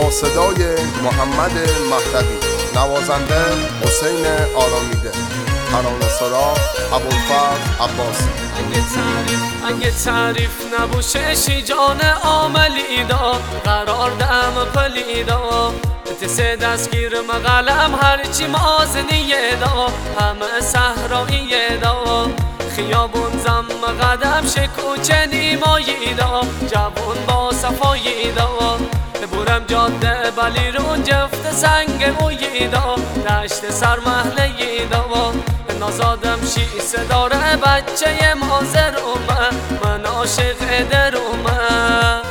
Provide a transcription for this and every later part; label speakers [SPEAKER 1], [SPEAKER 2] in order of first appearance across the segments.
[SPEAKER 1] با صدای محمد مهدوی، نوازنده حسین آرامیده، ترانه‌سرا ابوالفضل عباسی.
[SPEAKER 2] اگه تعریف نبوشه شی جان عاملیدا قرار دم پلیدا تسه دستگیر مقلم هرچی مازنیه دا همه صحراییه دا خیابون زم قدم شکوچه نیمایی دا جوون با صفایی دا برم جاده بلی رون جفت سنگ اویی دا دشت سرمحله دا نازادم شیسه داره بچه مازر اومه من عاشق در اومه.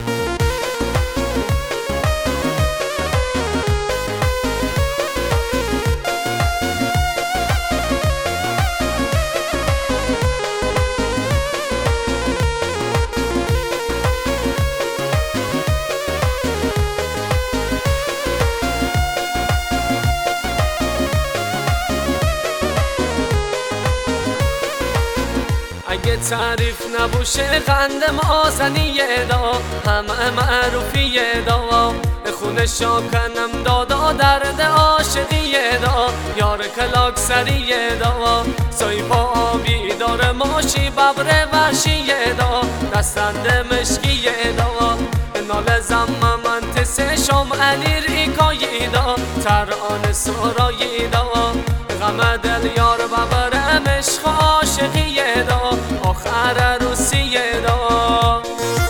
[SPEAKER 2] اگه تعریف نبوشه قند مازنیه دا همه معروفیه دا خون شاکنم دادا درد عاشقیه دا یار کلاک سریه دا سای پا آبی داره ماشی ببر وحشیه دا دستند مشکیه دا نال زم من تسه شام علی ریکایی دا تران سرایی دا غم دل یار ببرم عشق عاشقیه دا آخر روسیه دا.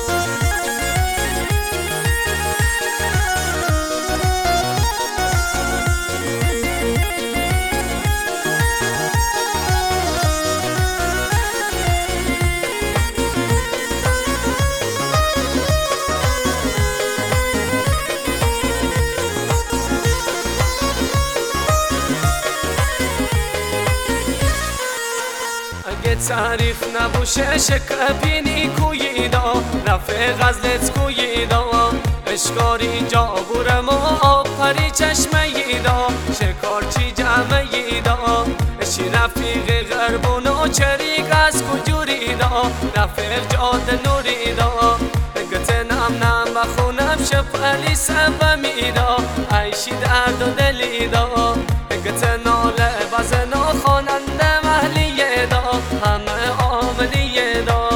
[SPEAKER 2] اگه تعریف نبوشه شکبینی کویی دا رفیق از لت کویی دا اشکاری جا بورم و آب پری چشمه دا شکارچی جمعی دا اشی رفیق غربون و چریک از کجوری دا رفیق جاد نوری دا گته نم نم و خونم شپلی سبمی دا عیشی درد و دلی دا گته ناله بزن و خواننده محلیه دا همه عاملیه دا.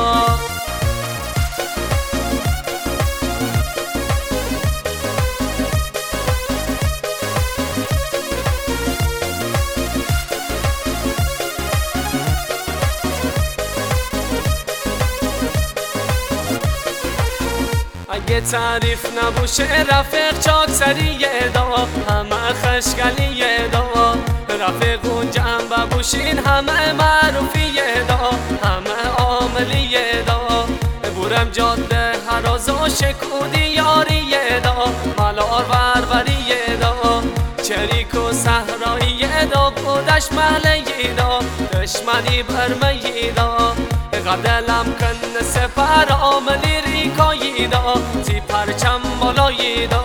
[SPEAKER 2] اگه تعریف نبوشه رفیق چاک سریه دا همه خشگلیه دا رفیق اون جنبه بوشین همه معروفیه دا همه عاملیه دا بورم جاده هراز و شکودی یاریه دا مالار وربریه دا چریک و صحراییه دا بودش محلیه دا دشمنی برمیه دا قدلم کن سپر عاملی ریکایی دا تی پرچم بالایی دا.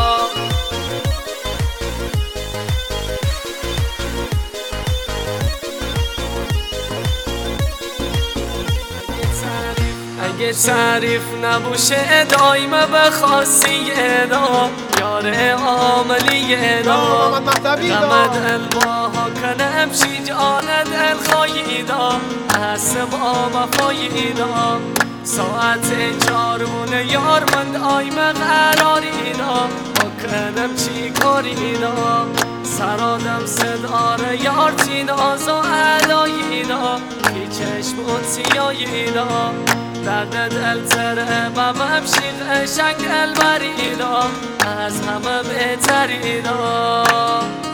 [SPEAKER 2] اگه تعریف نبوشه دایمه به خاصیه دا یار عاملیه دا غم دل باها کنم شی جان دل خواهی دا حسب وفایی دا ساعت 4 بونه یار من دایمه قراری دا با کنم چی کاری دا سرادم صداره یار چی ناز و ادایی دا کی چشمون سیایی دا درد دل تره ببم شیق شنگ البری دا از همه بهتری دا.